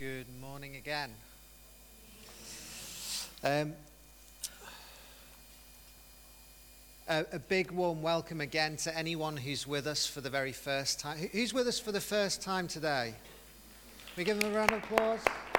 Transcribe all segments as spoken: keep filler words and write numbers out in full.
Good morning again. Um, a, a big warm welcome again to anyone who's with us for the very first time. Who- Who's with us for the first time today? We give them a round of applause.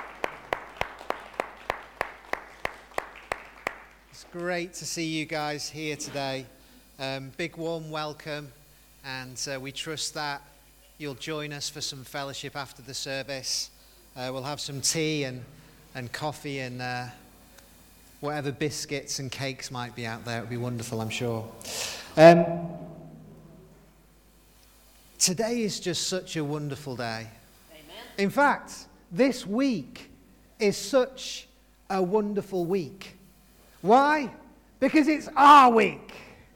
It's great to see you guys here today. Um, big warm welcome, and uh, we trust that you'll join us for some fellowship after the service. Uh, we'll have some tea and, and coffee and uh, whatever biscuits and cakes might be out there. It'll be wonderful, I'm sure. Um, today is just such a wonderful day. Amen. In fact, this week is such a wonderful week. Why? Because it's our week.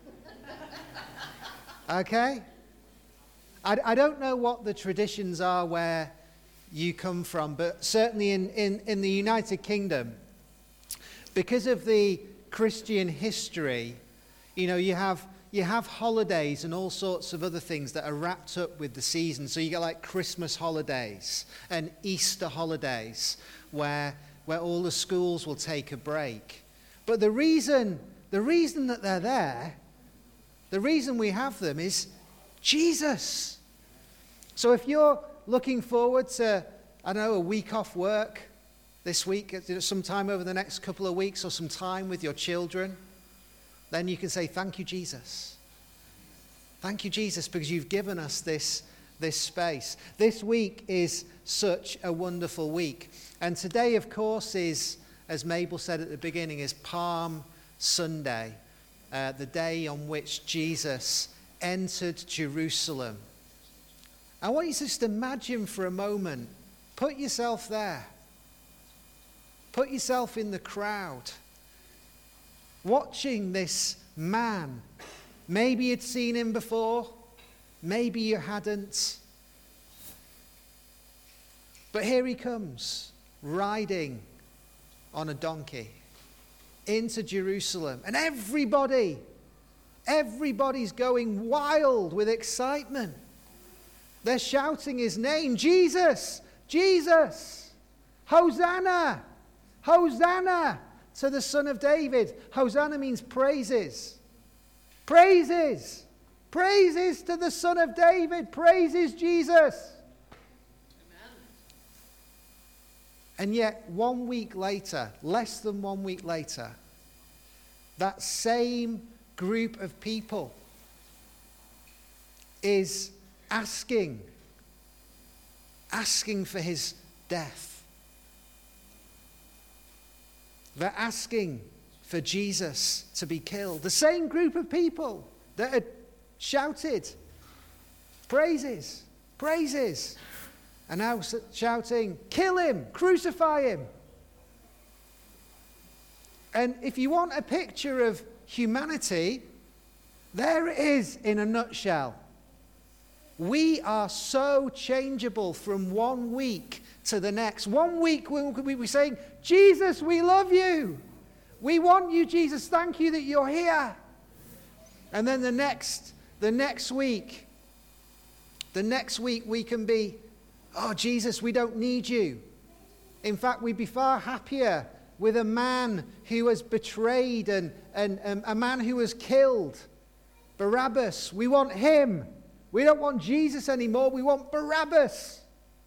Okay? I, I don't know what the traditions are where you come from, but certainly in, in, in the United Kingdom, because of the Christian history, you know, you have you have holidays and all sorts of other things that are wrapped up with the season. So you get like Christmas holidays and Easter holidays where where all the schools will take a break. But the reason the reason that they're there, the reason we have them is Jesus. So if you're looking forward to, I don't know, a week off work this week, some time over the next couple of weeks, or some time with your children, then you can say, thank you, Jesus. Thank you, Jesus, because you've given us this, this space. This week is such a wonderful week. And today, of course, is, as Mabel said at the beginning, is Palm Sunday, uh, the day on which Jesus entered Jerusalem. I want you to just imagine for a moment, put yourself there. Put yourself in the crowd, watching this man. Maybe you'd seen him before, maybe you hadn't. But here he comes, riding on a donkey into Jerusalem. And everybody, everybody's going wild with excitement. They're shouting his name, Jesus, Jesus, Hosanna, Hosanna to the Son of David. Hosanna means praises, praises, praises to the Son of David, praises Jesus. Amen. And yet one week later, less than one week later, that same group of people is asking, asking for his death. They're asking for Jesus to be killed. The same group of people that had shouted praises, praises, are now shouting, kill him, crucify him. And if you want a picture of humanity, there it is in a nutshell. We are so changeable from one week to the next. One week we could be saying, Jesus, we love you. We want you, Jesus. Thank you that you're here. And then the next, the next week, the next week we can be, oh, Jesus, we don't need you. In fact, we'd be far happier with a man who was betrayed and, and um, a man who was killed. Barabbas, we want him. We don't want Jesus anymore. We want Barabbas.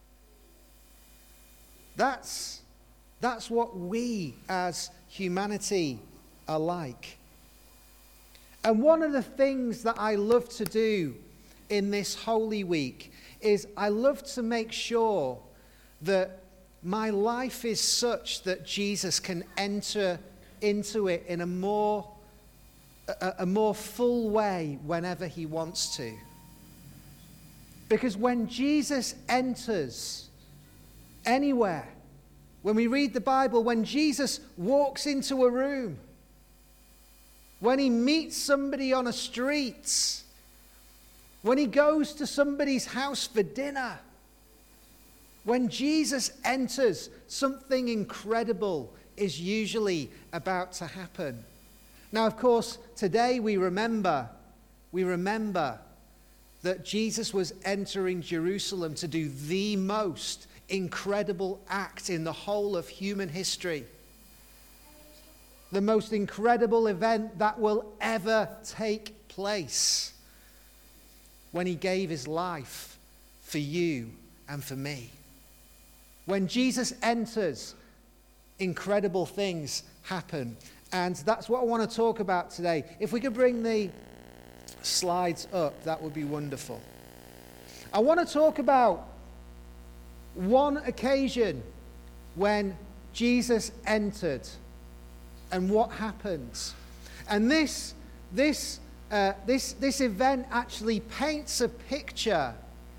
That's, that's what we as humanity are like. And one of the things that I love to do in this Holy Week is I love to make sure that my life is such that Jesus can enter into it in a more, a, a more full way whenever he wants to. Because when Jesus enters anywhere, when we read the Bible, when Jesus walks into a room, when he meets somebody on a street, when he goes to somebody's house for dinner, when Jesus enters, something incredible is usually about to happen. Now, of course, today we remember, we remember that Jesus was entering Jerusalem to do the most incredible act in the whole of human history. The most incredible event that will ever take place, when he gave his life for you and for me. When Jesus enters, incredible things happen. And that's what I want to talk about today. If we could bring the slides up, that would be wonderful. I want to talk about one occasion when Jesus entered and what happens. And this, this, uh, this, this event actually paints a picture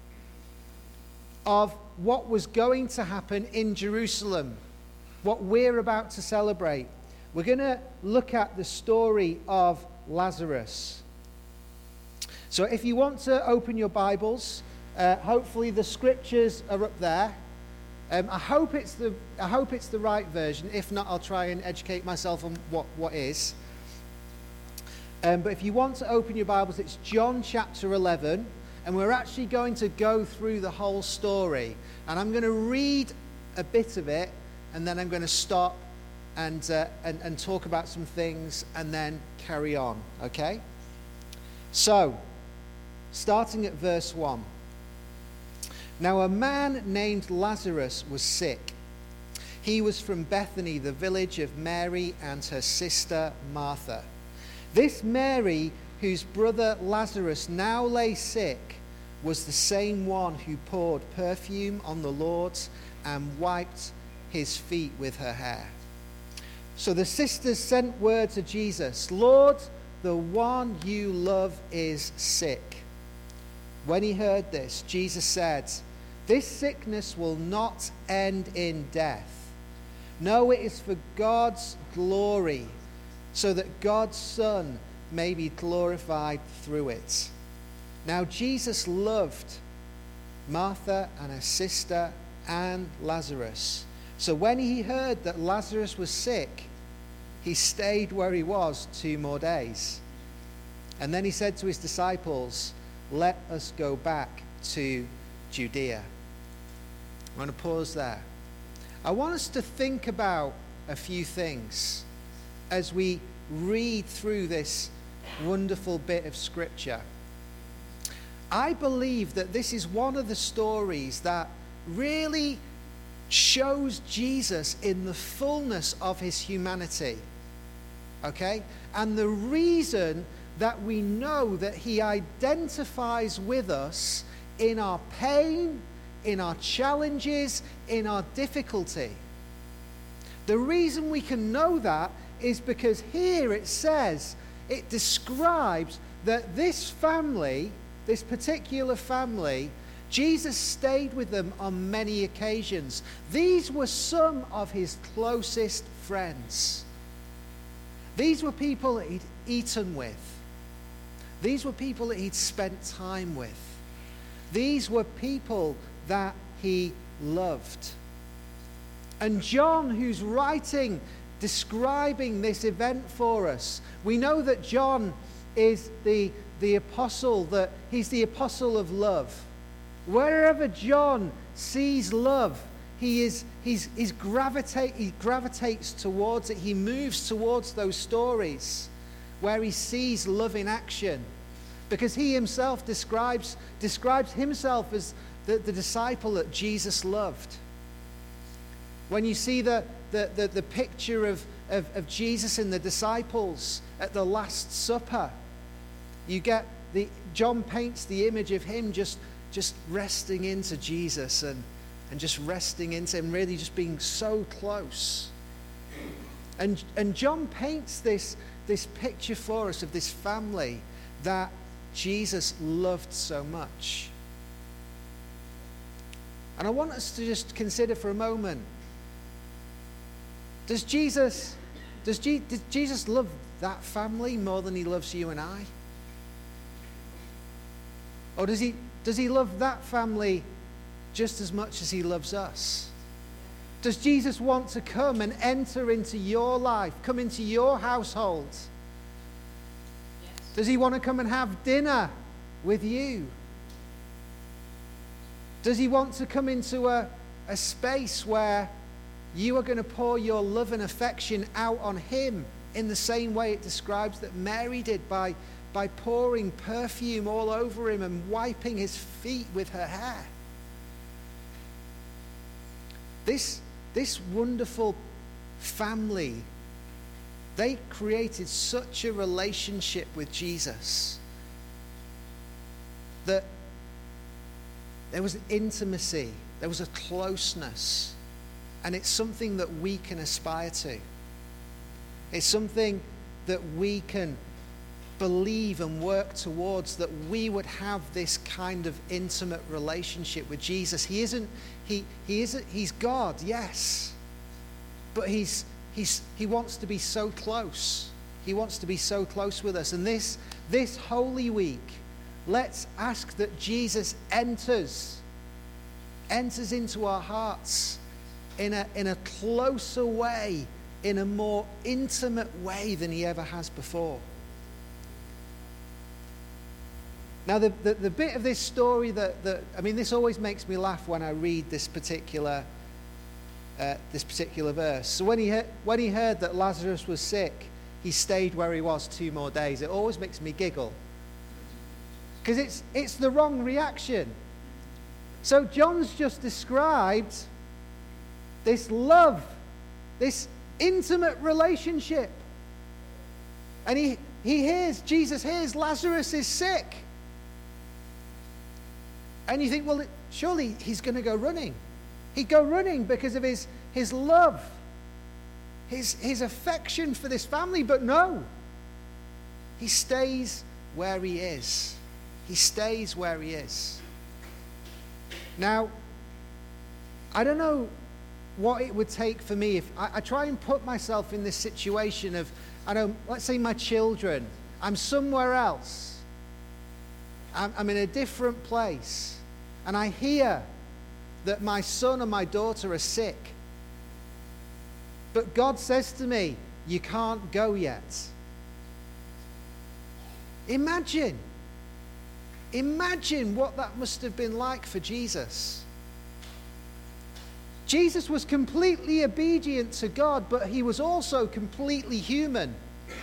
of what was going to happen in Jerusalem, what we're about to celebrate. We're going to look at the story of Lazarus. So if you want to open your Bibles, uh, hopefully the scriptures are up there. Um, I hope it's the I hope it's the right version. If not, I'll try and educate myself on what, what is. Um, but if you want to open your Bibles, it's John chapter eleven, and we're actually going to go through the whole story. And I'm going to read a bit of it, and then I'm going to stop and uh, and, and talk about some things, and then carry on. Okay? So, starting at verse one. Now a man named Lazarus was sick. He was from Bethany, the village of Mary and her sister Martha. This Mary, whose brother Lazarus now lay sick, was the same one who poured perfume on the Lord and wiped his feet with her hair. So the sisters sent word to Jesus, "Lord, the one you love is sick." When he heard this, Jesus said, "This sickness will not end in death. No, it is for God's glory, so that God's Son may be glorified through it." Now Jesus loved Martha and her sister and Lazarus. So when he heard that Lazarus was sick, he stayed where he was two more days. And then he said to his disciples, "Let us go back to Judea." I'm going to pause there. I want us to think about a few things as we read through this wonderful bit of scripture. I believe that this is one of the stories that really shows Jesus in the fullness of his humanity. Okay? And the reason that we know that he identifies with us in our pain, in our challenges, in our difficulty. The reason we can know that is because here it says, it describes that this family, this particular family, Jesus stayed with them on many occasions. These were some of his closest friends. These were people that he'd eaten with. These were people that he'd spent time with. These were people that he loved. And John, who's writing, describing this event for us, we know that John is the, the apostle, that he's the apostle of love. Wherever John sees love, he is he's, he's gravitate, he gravitates towards it. He moves towards those stories where he sees love in action, because he himself describes describes himself as the, the disciple that Jesus loved. When you see the, the, the, the picture of, of, of Jesus and the disciples at the Last Supper, you get the John paints the image of him just, just resting into Jesus and, and just resting into him, really just being so close. And, and John paints this, this picture for us of this family that Jesus loved so much. And I want us to just consider for a moment, does Jesus, does Je- did Jesus love that family more than he loves you and I? Or does he, does he love that family just as much as he loves us? Does Jesus want to come and enter into your life, come into your household? Yes. Does he want to come and have dinner with you? Does he want to come into a, a space where you are going to pour your love and affection out on him in the same way it describes that Mary did, by, by pouring perfume all over him and wiping his feet with her hair. This, this wonderful family, they created such a relationship with Jesus that there was an intimacy, there was a closeness, and it's something that we can aspire to. It's something that we can believe and work towards, that we would have this kind of intimate relationship with Jesus. He isn't, he, he isn't, he's God, yes, but he's, he's, he wants to be so close. He wants to be so close with us. And this, this Holy Week, let's ask that Jesus enters, enters into our hearts in a, in a closer way, in a more intimate way than he ever has before. Now, the, the, the bit of this story that, that, I mean, this always makes me laugh when I read this particular, uh, this particular verse. So when he, he- when he heard that Lazarus was sick, he stayed where he was two more days. It always makes me giggle. Because it's, it's the wrong reaction. So John's just described this love, this intimate relationship. And he, he hears, Jesus hears Lazarus is sick. And you think, well, surely he's going to go running. He'd go running because of his, his love, his, his affection for this family. But no, he stays where he is. He stays where he is. Now, I don't know what it would take for me if I, I try and put myself in this situation of, I know, let's say my children, I'm somewhere else. I'm, I'm in a different place. And I hear that my son or my daughter are sick. But God says to me, you can't go yet. Imagine. Imagine what that must have been like for Jesus. Jesus was completely obedient to God, but he was also completely human.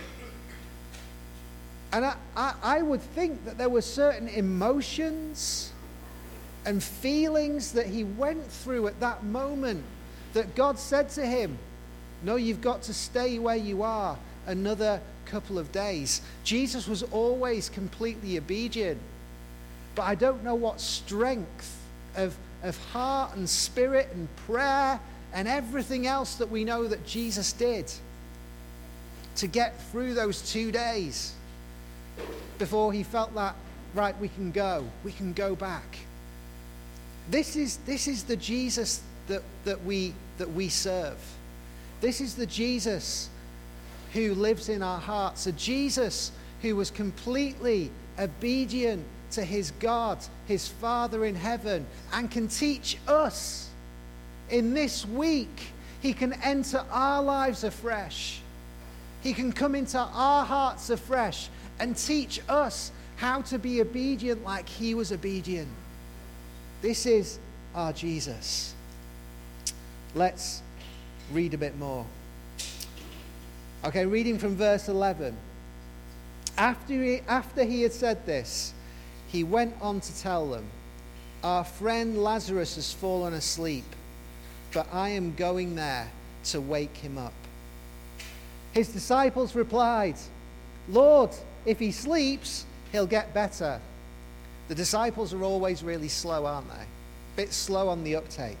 And I, I, I would think that there were certain emotions and feelings that he went through at that moment that God said to him, no, you've got to stay where you are another couple of days. Jesus was always completely obedient. But I don't know what strength of, of heart and spirit and prayer and everything else that we know that Jesus did to get through those two days before he felt that, right, we can go, we can go back. This is, this is the Jesus that, that, we, that we serve. This is the Jesus who lives in our hearts, a Jesus who was completely obedient to his God, his Father in heaven, and can teach us in this week. He can enter our lives afresh. He can come into our hearts afresh and teach us how to be obedient like he was obedient. This is our Jesus. Let's read a bit more. Okay, reading from verse eleven. After he, after he had said this, he went on to tell them, our friend Lazarus has fallen asleep, but I am going there to wake him up. His disciples replied, Lord, if he sleeps, he'll get better. The disciples are always really slow, aren't they? A bit slow on the uptake.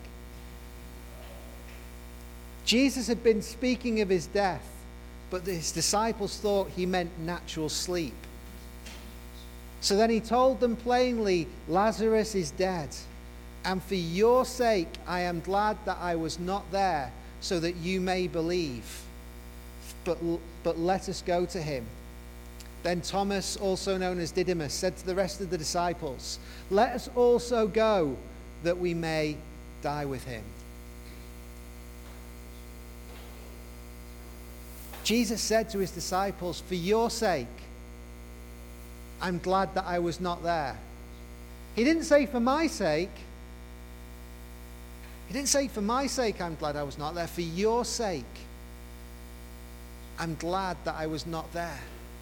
Jesus had been speaking of his death, but his disciples thought he meant natural sleep. So then he told them plainly, Lazarus is dead, and for your sake I am glad that I was not there, so that you may believe. But, but let us go to him. Then Thomas, also known as Didymus, said to the rest of the disciples, let us also go, that we may die with him. Jesus said to his disciples, for your sake, I'm glad that I was not there. He didn't say for my sake. He didn't say, for my sake, I'm glad I was not there. For your sake, I'm glad that I was not there.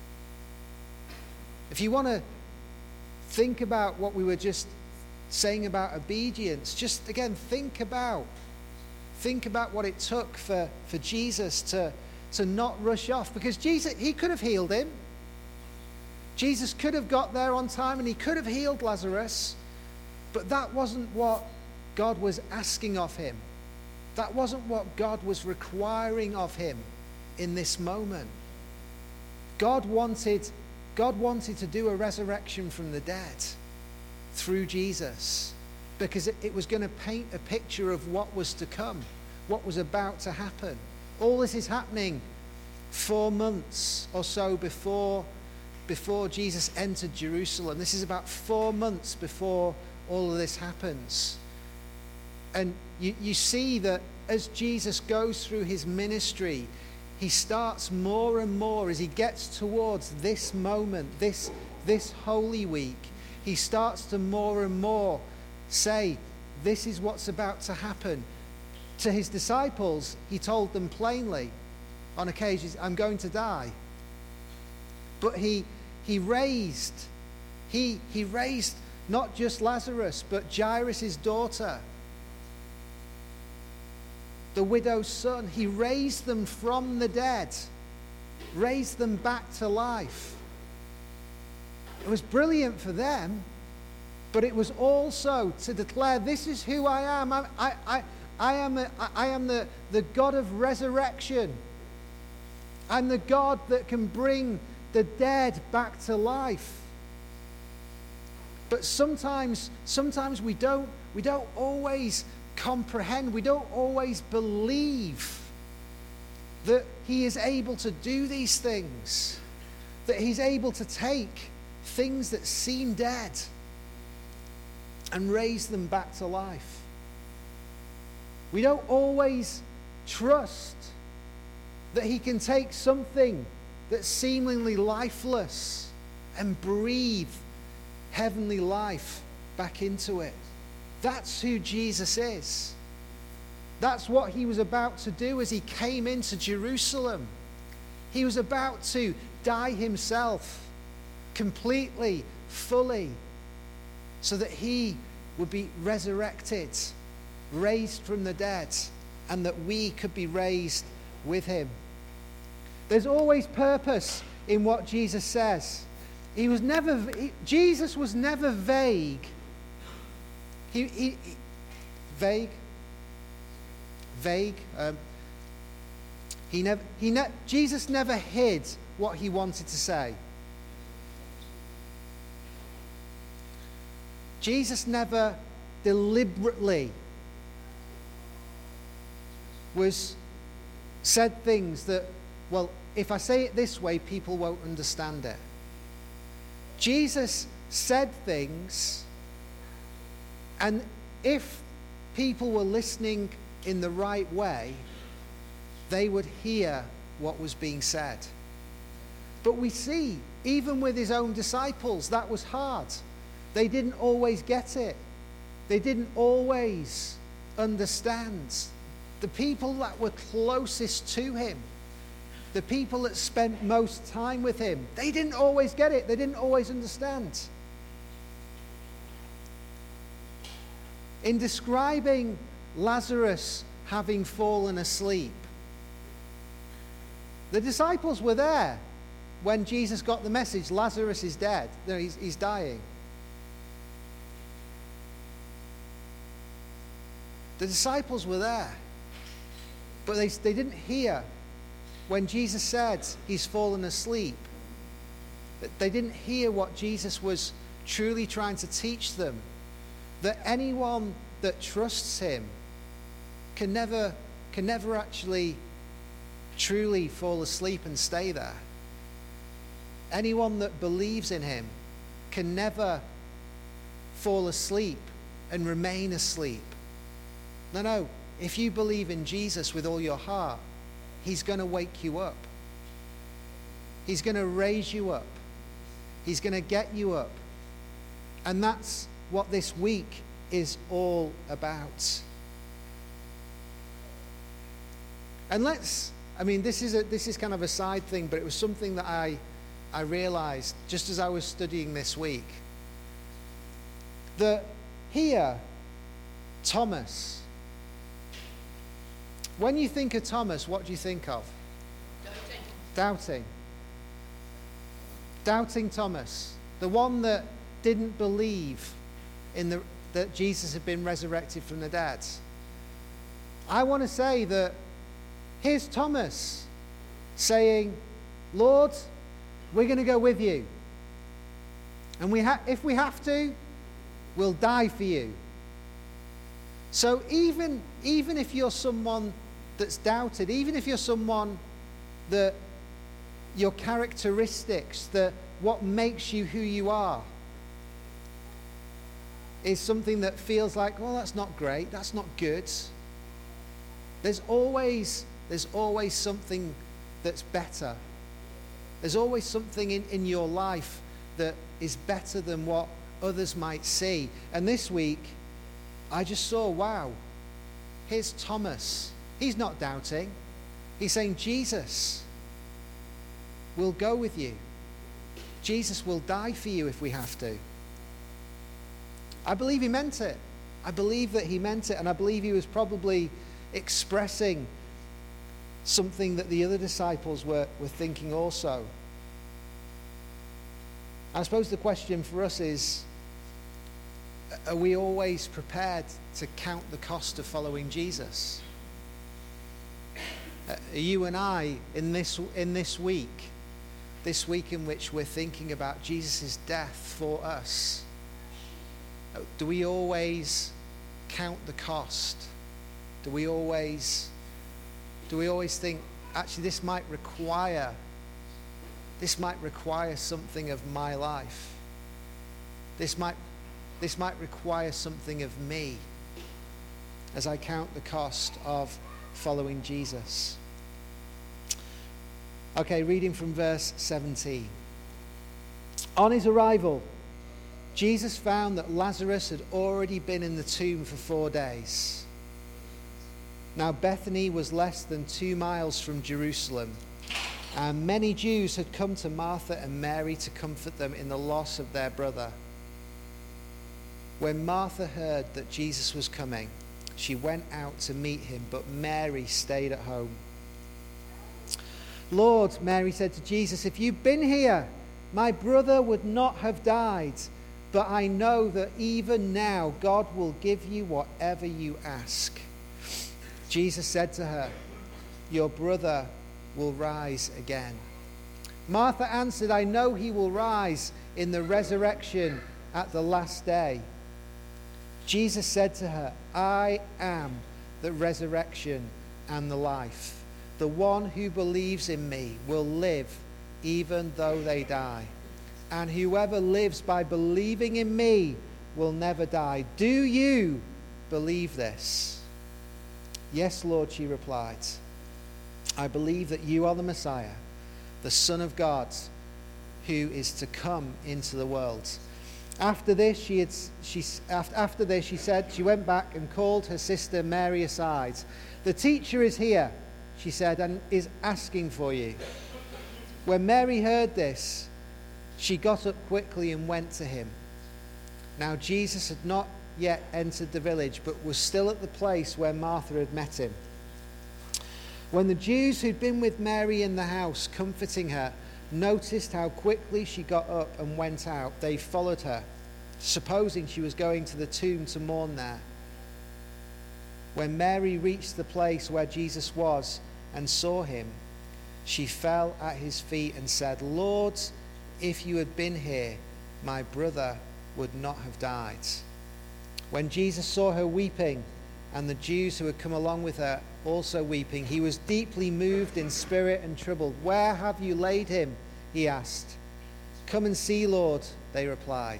If you want to think about what we were just saying about obedience, just again, think about, think about what it took for, for Jesus to, to not rush off. Because Jesus, he could have healed him. Jesus could have got there on time and he could have healed Lazarus. But that wasn't what God was asking of him. That wasn't what God was requiring of him in this moment. God wanted, God wanted to do a resurrection from the dead through Jesus, because it, it was going to paint a picture of what was to come, what was about to happen. All this is happening four months or so before, before Jesus entered Jerusalem. This is about four months before all of this happens. And you, you see that as Jesus goes through his ministry, he starts more and more as he gets towards this moment, this, this Holy Week. He starts to more and more say, this is what's about to happen. To his disciples, he told them plainly on occasions, I'm going to die. But he, he raised, he, he raised not just Lazarus, but Jairus' daughter, the widow's son. He raised them from the dead, raised them back to life. It was brilliant for them, but it was also to declare, this is who I am. I, I, I, I am, a, I am the, the God of resurrection. I'm the God that can bring the dead back to life. But sometimes, sometimes we don't, we don't always comprehend, we don't always believe that he is able to do these things, that he's able to take things that seem dead and raise them back to life. We don't always trust that he can take something that's seemingly lifeless and breathe heavenly life back into it. That's who Jesus is. That's what he was about to do as he came into Jerusalem. He was about to die himself completely, fully, so that he would be resurrected, raised from the dead, and that we could be raised with him. There's always purpose in what Jesus says. He was never, he, Jesus was never vague. He, he, he vague, vague. Um, he never, he ne- Jesus never hid what he wanted to say. Jesus never deliberately was said things that, well, if I say it this way, people won't understand it. Jesus said things, and if people were listening in the right way, they would hear what was being said. But we see, even with his own disciples, that was hard. They didn't always get it. They didn't always understand. The people that were closest to him, the people that spent most time with him, they didn't always get it. They didn't always understand. In describing Lazarus having fallen asleep, the disciples were there when Jesus got the message, Lazarus is dead. No, he's, he's dying. The disciples were there, but they, they didn't hear when Jesus said he's fallen asleep. They didn't hear what Jesus was truly trying to teach them, that anyone that trusts him can never, can never actually truly fall asleep and stay there. Anyone that believes in him can never fall asleep and remain asleep. No, no. If you believe in Jesus with all your heart, he's going to wake you up. He's going to raise you up. He's going to get you up. And that's what this week is all about. And let's, I mean, this is a, this is kind of a side thing, but it was something that I, I realized just as I was studying this week. That here, Thomas, when you think of Thomas, what do you think of? Doubting. Doubting. Doubting Thomas, the one that didn't believe in the, that Jesus had been resurrected from the dead. I want to say that here's Thomas saying, Lord, we're going to go with you. And we ha- if we have to, we'll die for you. So even, even if you're someone that's doubted, even if you're someone that your characteristics, that what makes you who you are, is something that feels like, well, that's not great, that's not good. There's always, there's always something that's better. There's always something in, in your life that is better than what others might see. And this week, I just saw, wow, here's Thomas. He's not doubting. He's saying, Jesus will go with you. Jesus will die for you if we have to. I believe he meant it. I believe that he meant it, and I believe he was probably expressing something that the other disciples were, were thinking also. I suppose the question for us is, are we always prepared to count the cost of following Jesus? Uh, you and I, in this, in this week, this week in which we're thinking about Jesus' death for us, do we always count the cost? Do we always, do we always think, actually this might require, this might require something of my life. This might, this might require something of me as I count the cost of following Jesus. Okay, reading from verse seventeen. On his arrival, Jesus found that Lazarus had already been in the tomb for four days. Now Bethany was less than two miles from Jerusalem, and many Jews had come to Martha and Mary to comfort them in the loss of their brother. When Martha heard that Jesus was coming, she went out to meet him, but Mary stayed at home. Lord, Mary said to Jesus, if you'd been here, my brother would not have died. But I know that even now God will give you whatever you ask. Jesus said to her, your brother will rise again. Martha answered, I know he will rise in the resurrection at the last day. Jesus said to her, I am the resurrection and the life. The one who believes in me will live even though they die. And whoever lives by believing in me will never die. Do you believe this? Yes, Lord, she replied. I believe that you are the Messiah, the Son of God, who is to come into the world. After this, she had, she, after this, she said, she went back and called her sister Mary aside. The teacher is here, she said, and is asking for you. When Mary heard this, she got up quickly and went to him. Now Jesus had not yet entered the village, but was still at the place where Martha had met him. When the Jews who'd been with Mary in the house, comforting her, noticed how quickly she got up and went out, they followed her, supposing she was going to the tomb to mourn there. When Mary reached the place where Jesus was and saw him, she fell at his feet and said, Lord, if you had been here, my brother would not have died. When Jesus saw her weeping, and the Jews who had come along with her also weeping, he was deeply moved in spirit and troubled. Where have you laid him? He asked. Come and see, Lord, they replied.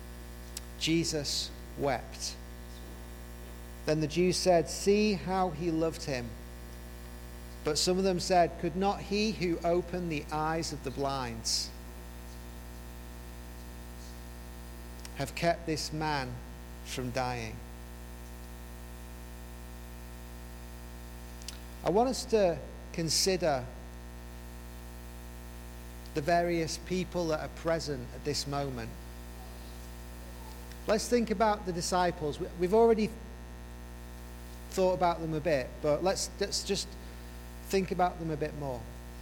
Jesus wept. Then the Jews said, see how he loved him. But some of them said, could not he who opened the eyes of the blind have kept this man from dying? I want us to consider the various people that are present at this moment. Let's think about the disciples. We've already thought about them a bit, but let's, let's just think about them a bit more.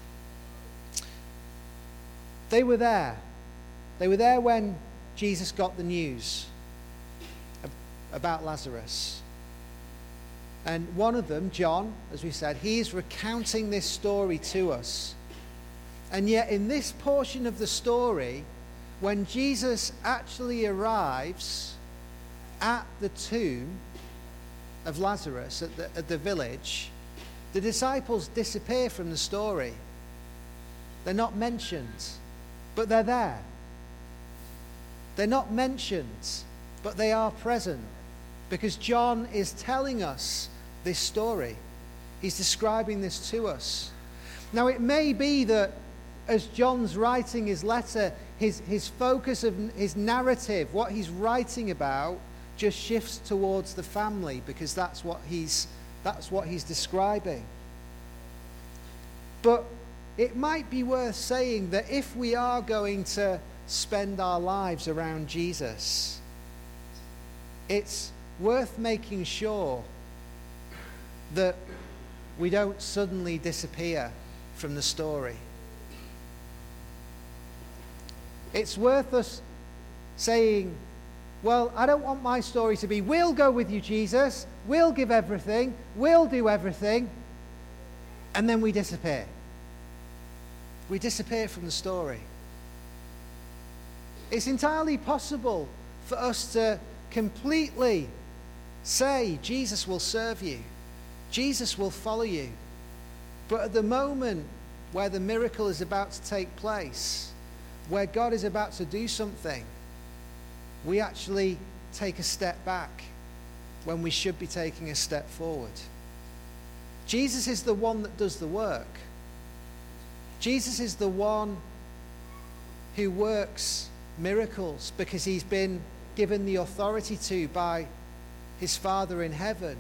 They were there. They were there when Jesus got the news about Lazarus. And one of them, John, as we said, he is recounting this story to us. And yet in this portion of the story, when Jesus actually arrives at the tomb of Lazarus, at the, at the village, the disciples disappear from the story. They're not mentioned, but they're there. They're not mentioned, but they are present, because John is telling us this story. He's describing this to us. Now, it may be that as John's writing his letter, his, his focus of his narrative, what he's writing about, just shifts towards the family, because that's what he's, that's what he's describing. But it might be worth saying that if we are going to spend our lives around Jesus, it's worth making sure that we don't suddenly disappear from the story. It's worth us saying, well, I don't want my story to be, we'll go with you, Jesus, we'll give everything, we'll do everything, and then we disappear. We disappear from the story. It's entirely possible for us to completely say, Jesus will serve you. Jesus will follow you. But at the moment where the miracle is about to take place, where God is about to do something, we actually take a step back when we should be taking a step forward. Jesus is the one that does the work. Jesus is the one who works miracles because he's been given the authority to by his Father in heaven.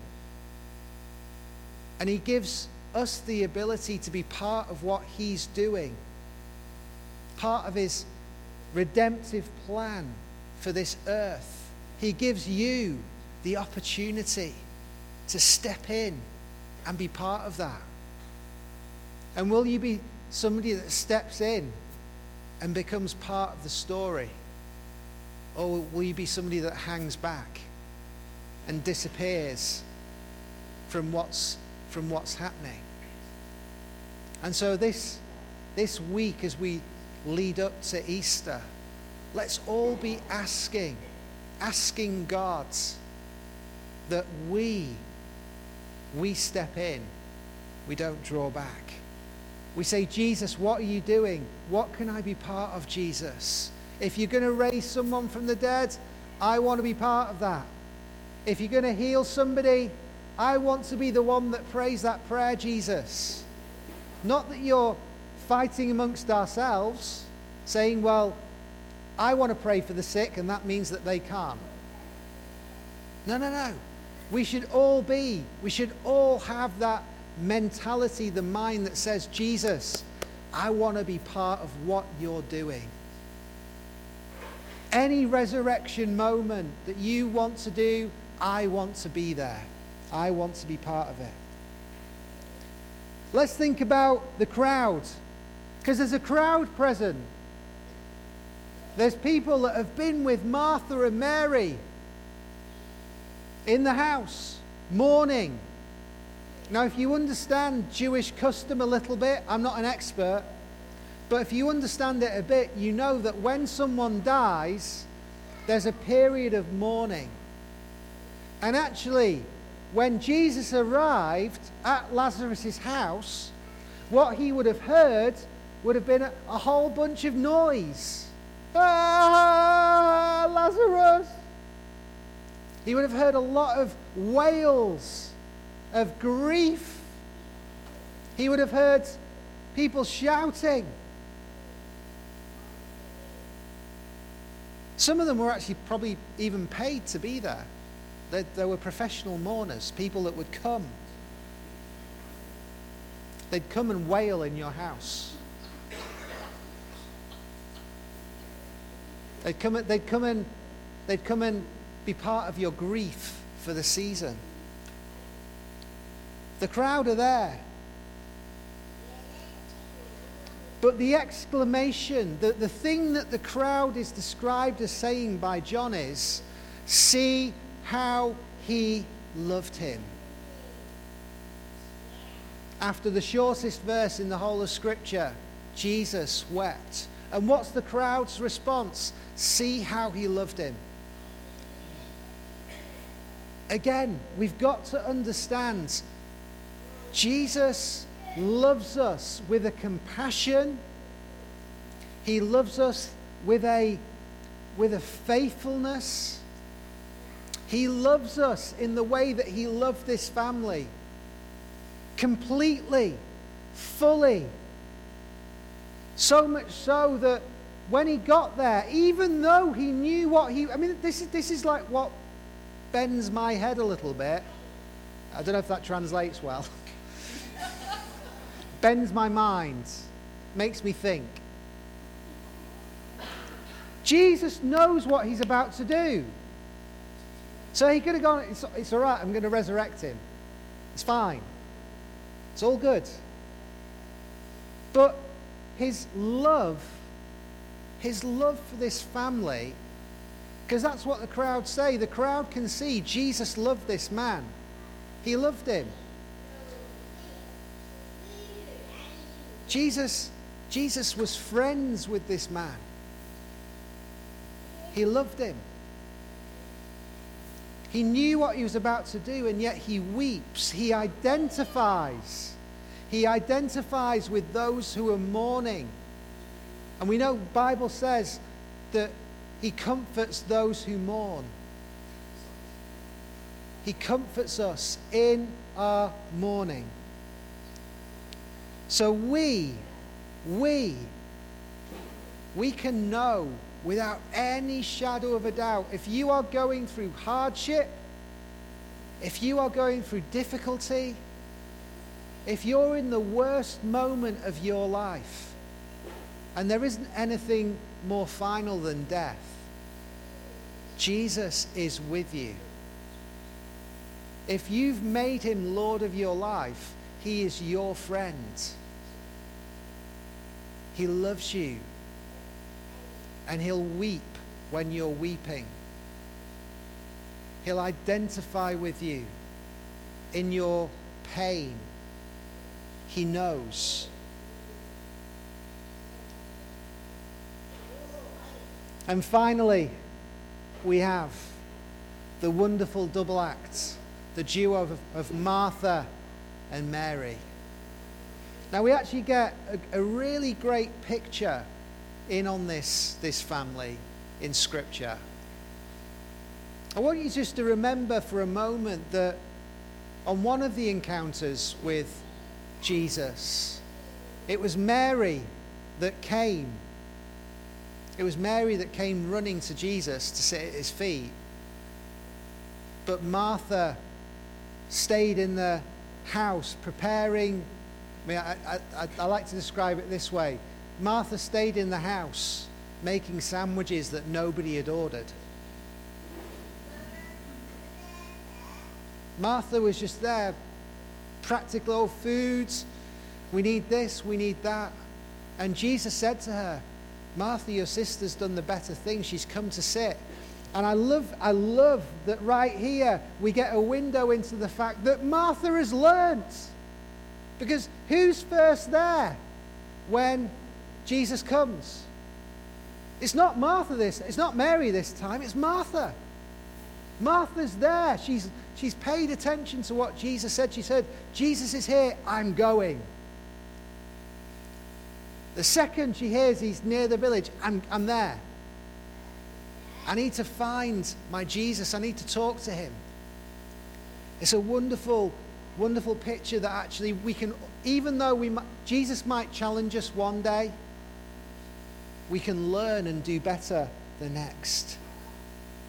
And he gives us the ability to be part of what he's doing, part of his redemptive plan for this earth. He gives you the opportunity to step in and be part of that. And will you be somebody that steps in and becomes part of the story? Or will you be somebody that hangs back and disappears from what's from what's happening? And so this this week, as we lead up to Easter, let's all be asking, asking God that we, we step in, we don't draw back. We say, Jesus, what are you doing? What can I be part of, Jesus? If you're going to raise someone from the dead, I want to be part of that. If you're going to heal somebody, I want to be the one that prays that prayer, Jesus. Not that you're fighting amongst ourselves, saying, well, I want to pray for the sick, and that means that they can't. No, no, no. We should all be, we should all have that mentality, the mind that says, Jesus, I want to be part of what you're doing. Any resurrection moment that you want to do, I want to be there. I want to be part of it. Let's think about the crowd, because there's a crowd present. There's people that have been with Martha and Mary in the house, mourning. Now, if you understand Jewish custom a little bit, I'm not an expert, but if you understand it a bit, you know that when someone dies, there's a period of mourning. And actually, when Jesus arrived at Lazarus' house, what he would have heard would have been a, a whole bunch of noise. Ah, Lazarus! He would have heard a lot of wails of grief. He would have heard people shouting. Some of them were actually probably even paid to be there. There, there were professional mourners, people that would come. they'd come and wail in your house. They'd come, they'd come and they'd come and be part of your grief for the season. The crowd are there. But the exclamation, the, the thing that the crowd is described as saying by John is, see how he loved him. After the shortest verse in the whole of Scripture, Jesus wept. And what's the crowd's response? See how he loved him. Again, we've got to understand, Jesus loves us with a compassion. He loves us with a, with a faithfulness. He loves us in the way that he loved this family. Completely, fully. So much so that when he got there, even though he knew what he... I mean, this is, this is like what bends my head a little bit. I don't know if that translates well. Bends my mind. Makes me think. Jesus knows what he's about to do. So he could have gone, it's, it's all right, I'm going to resurrect him. It's fine. It's all good. But his love, his love for this family, because that's what the crowd say. The crowd can see Jesus loved this man. He loved him. Jesus, Jesus was friends with this man. He loved him. He knew what he was about to do, and yet he weeps. He identifies. He identifies with those who are mourning. And we know the Bible says that he comforts those who mourn. He comforts us in our mourning. So we, we, we can know without any shadow of a doubt, if you are going through hardship, if you are going through difficulty, if you're in the worst moment of your life, and there isn't anything more final than death, Jesus is with you. If you've made him Lord of your life, he is your friend. He loves you. And he'll weep when you're weeping. He'll identify with you in your pain. He knows. And finally, we have the wonderful double act, the duo of, of Martha and Mary. Now we actually get a, a really great picture in on this, this family in Scripture. I want you just to remember for a moment that on one of the encounters with Jesus, it was Mary that came. It was Mary that came running to Jesus to sit at his feet. But Martha stayed in the house preparing. I mean, I, I, I like to describe it this way. Martha stayed in the house making sandwiches that nobody had ordered. Martha was just there, practical old foods. We need this, we need that. And Jesus said to her, Martha, your sister's done the better thing. She's come to sit. And I love, I love that right here we get a window into the fact that Martha has learnt. Because who's first there when Jesus comes? It's not Martha this, it's not Mary this time, it's Martha. Martha's there. She's, she's paid attention to what Jesus said. She said, Jesus is here, I'm going. The second she hears he's near the village, I'm, I'm there. I need to find my Jesus. I need to talk to him. It's a wonderful, wonderful picture that actually we can, even though we, Jesus might challenge us one day, we can learn and do better the next.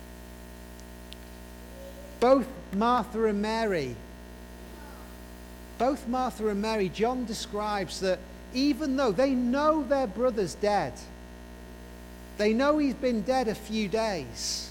Both Martha and Mary both Martha and Mary, John describes that even though they know their brother's dead, they know he's been dead a few days,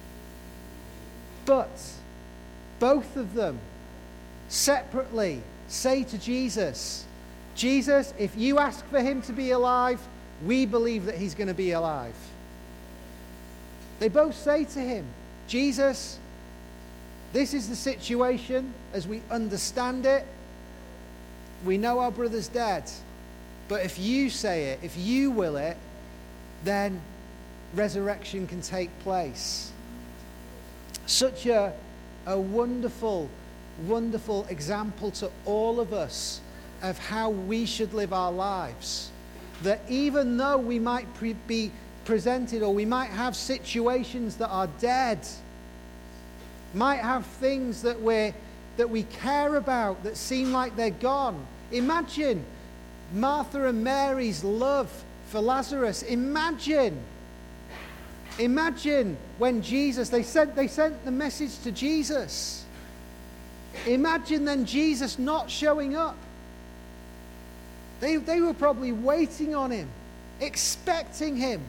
but both of them separately say to Jesus, Jesus, if you ask for him to be alive, we believe that he's going to be alive. They both say to him, Jesus, this is the situation as we understand it. We know our brother's dead, but if you say it, if you will it, then resurrection can take place. Such a, a wonderful, wonderful example to all of us of how we should live our lives. That even though we might pre- be presented, or we might have situations that are dead, might have things that we're that we care about that seem like they're gone. Imagine Martha and Mary's love for Lazarus. Imagine, imagine when Jesus, they sent, they sent the message to Jesus. Imagine then Jesus not showing up. They, they were probably waiting on him, expecting him.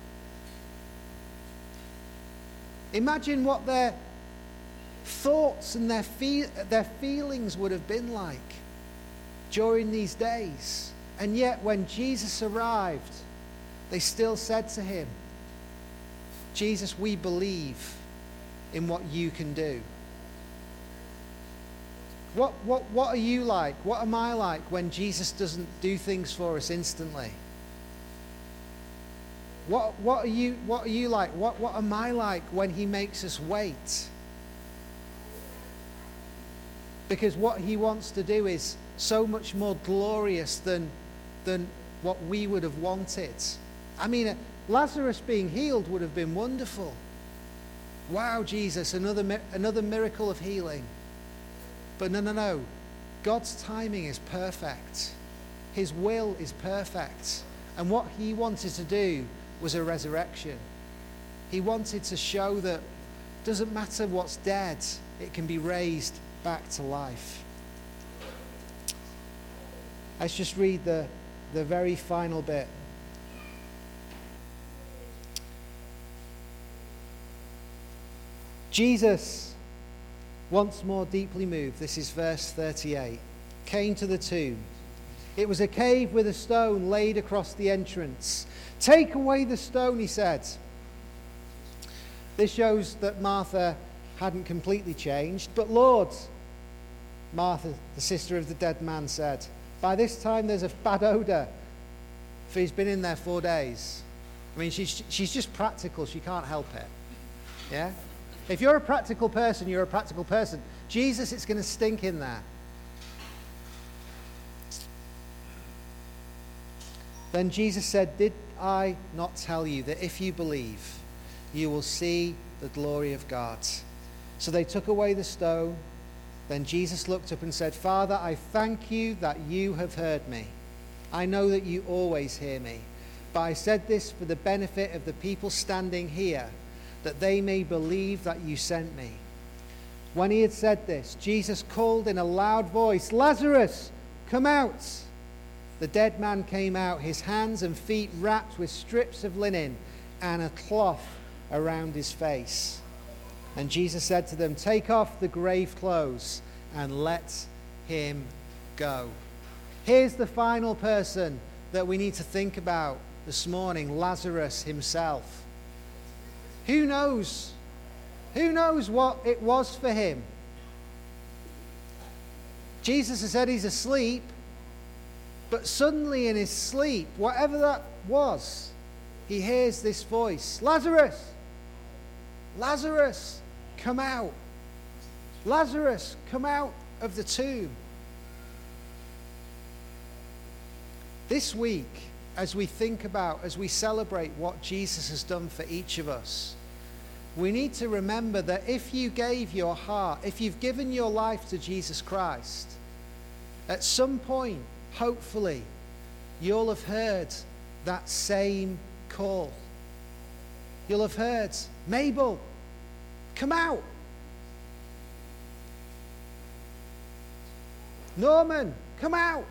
Imagine what their thoughts and their, feel, their feelings would have been like during these days. And yet when Jesus arrived, they still said to him, Jesus, we believe in what you can do. What, what, what are you like? What am I like when Jesus doesn't do things for us instantly? What, what, are, you, what are you like? What, what am I like when he makes us wait? Because what he wants to do is so much more glorious than, than what we would have wanted. I mean, Lazarus being healed would have been wonderful. Wow, Jesus, another, another miracle of healing. But no, no, no. God's timing is perfect. His will is perfect. And what he wanted to do was a resurrection. He wanted to show that it doesn't matter what's dead, it can be raised back to life. Let's just read the, the very final bit. Jesus, once more deeply moved, this is verse thirty-eight, came to the tomb. It was a cave with a stone laid across the entrance. Take away the stone, he said. This shows that Martha hadn't completely changed. But Lord, Martha, the sister of the dead man, said, by this time there's a bad odor, for he's been in there four days. I mean, she's, she's just practical. She can't help it. Yeah? If you're a practical person, you're a practical person. Jesus, it's going to stink in there. Then Jesus said, did I not tell you that if you believe, you will see the glory of God? So they took away the stone. Then Jesus looked up and said, Father, I thank you that you have heard me. I know that you always hear me. But I said this for the benefit of the people standing here, that they may believe that you sent me. When he had said this, Jesus called in a loud voice, Lazarus, come out. The dead man came out, his hands and feet wrapped with strips of linen and a cloth around his face. And Jesus said to them, take off the grave clothes and let him go. Here's the final person that we need to think about this morning, Lazarus himself. Who knows? Who knows what it was for him? Jesus has said he's asleep, but suddenly in his sleep, whatever that was, he hears this voice, Lazarus, Lazarus, come out. Lazarus, come out of the tomb. This week, as we think about, as we celebrate what Jesus has done for each of us, we need to remember that if you gave your heart, if you've given your life to Jesus Christ, at some point, hopefully, you'll have heard that same call. You'll have heard, Mabel, come out. Norman, come out.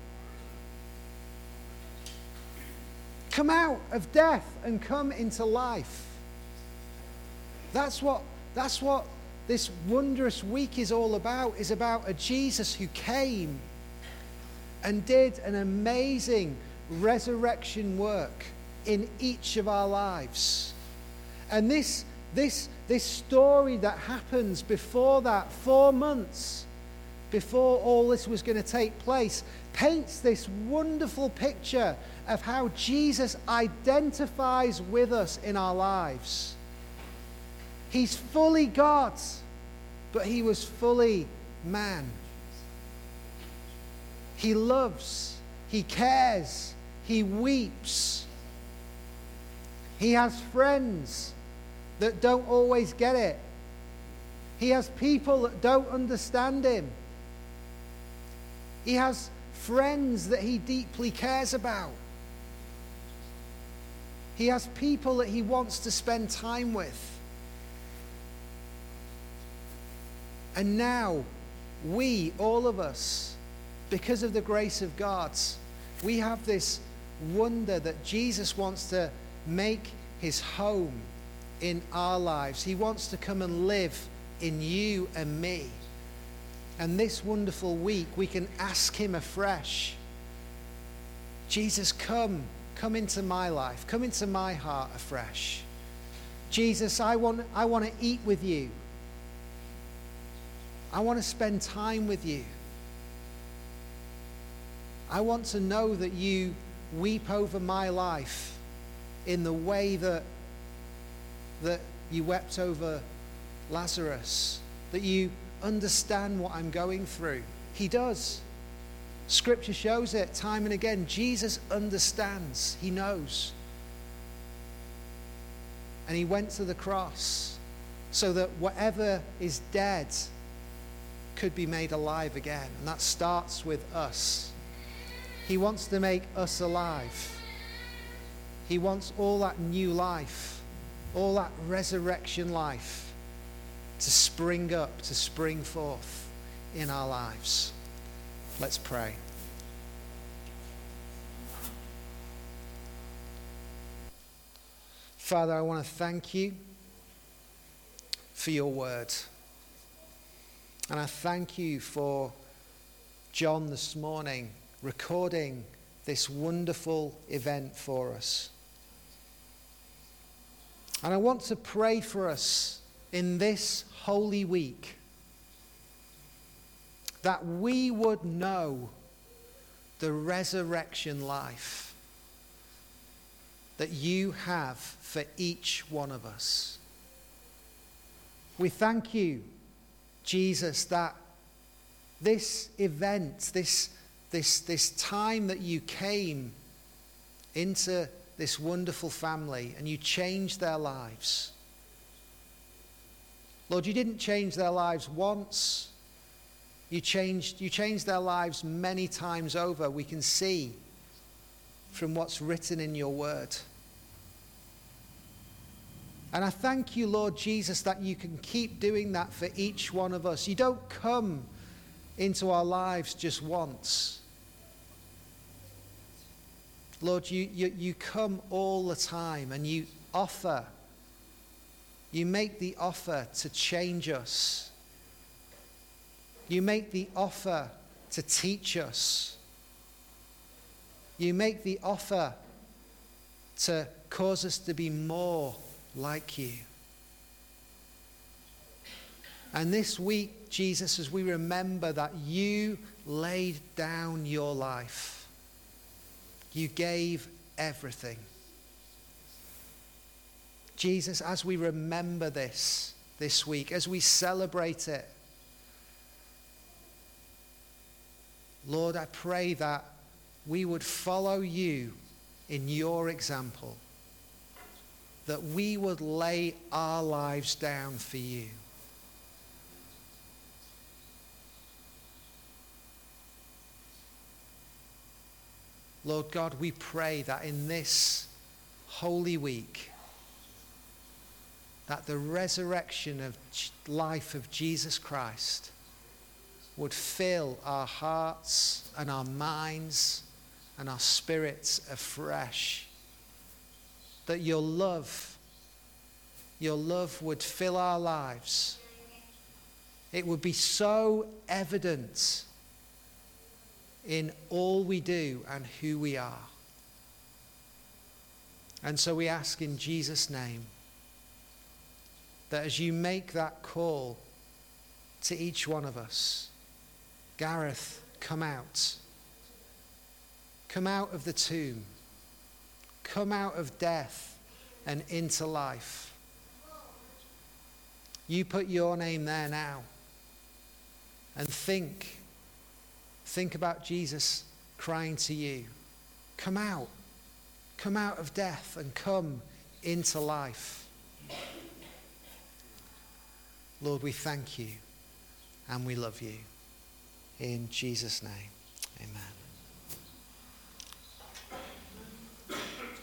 Come out of death and come into life. That's what, that's what this wondrous week is all about, is about a Jesus who came and did an amazing resurrection work in each of our lives. And this, this, this story that happens before that, four months before all this was going to take place, paints this wonderful picture of how Jesus identifies with us in our lives. He's fully God, but he was fully man. He loves, he cares, he weeps. He has friends that don't always get it. He has people that don't understand him. He has friends that he deeply cares about. He has people that he wants to spend time with. And now, we, all of us, because of the grace of God, we have this wonder that Jesus wants to make his home in our lives. He wants to come and live in you and me. And this wonderful week, we can ask him afresh, Jesus, come, come into my life, come into my heart afresh. Jesus, I want, I want to eat with you. I want to spend time with you. I want to know that you weep over my life in the way that, that you wept over Lazarus, that you understand what I'm going through. He does. Scripture shows it time and again. Jesus understands. He knows. And he went to the cross so that whatever is dead could be made alive again. And that starts with us. He wants to make us alive. He wants all that new life, all that resurrection life to spring up, to spring forth in our lives. Let's pray. Father, I want to thank you for your word. And I thank you for John this morning recording this wonderful event for us. And I want to pray for us in this holy week that we would know the resurrection life that you have for each one of us. We thank you, Jesus, that this event, this, this, this time that you came into this wonderful family and you changed their lives. Lord, you didn't change their lives once. You changed, you changed their lives many times over. We can see from what's written in your word. And I thank you, Lord Jesus, that you can keep doing that for each one of us. You don't come into our lives just once. Lord, you, you, you come all the time and you offer, you make the offer to change us. You make the offer to teach us. You make the offer to cause us to be more like you. And this week, Jesus, as we remember that you laid down your life, you gave everything. Jesus, as we remember this this week, as we celebrate it, Lord, I pray that we would follow you in your example, that we would lay our lives down for you. Lord God, we pray that in this holy week, that the resurrection of life of Jesus Christ would fill our hearts and our minds and our spirits afresh. That your love, your love would fill our lives. It would be so evident in all we do and who we are. And so we ask in Jesus' name that as you make that call to each one of us, Gareth, come out. Come out of the tomb. Come out of death and into life. You put your name there now. And think, think about Jesus crying to you, come out, come out of death and come into life. Lord, we thank you and we love you. In Jesus' name, amen.